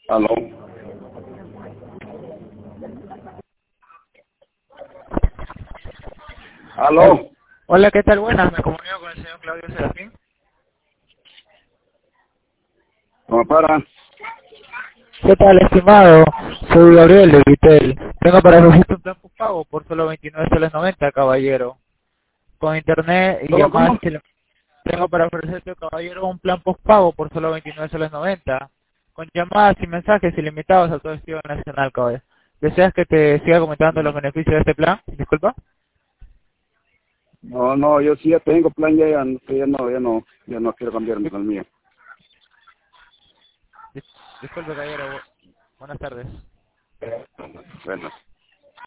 Aló. Aló. Hola, ¿qué tal? Buenas, me comunico con el señor Claudio Serafín. ¿Cómo para? ¿Qué tal, estimado? Soy Gabriel de Vitel. Tengo para ofrecerte un plan pago por solo 29 soles 90, caballero. Con internet y llamadas ¿Cómo? tengo para ofrecerte, caballero, un plan postpago por solo 29 soles 90. Con llamadas y mensajes ilimitados a todo estilo nacional, caballero. ¿Deseas que te siga comentando los beneficios de este plan? Disculpa. No, yo sí ya tengo plan, ya no quiero cambiarme con el mío. Disculpe, caballero. Buenas tardes. Bueno.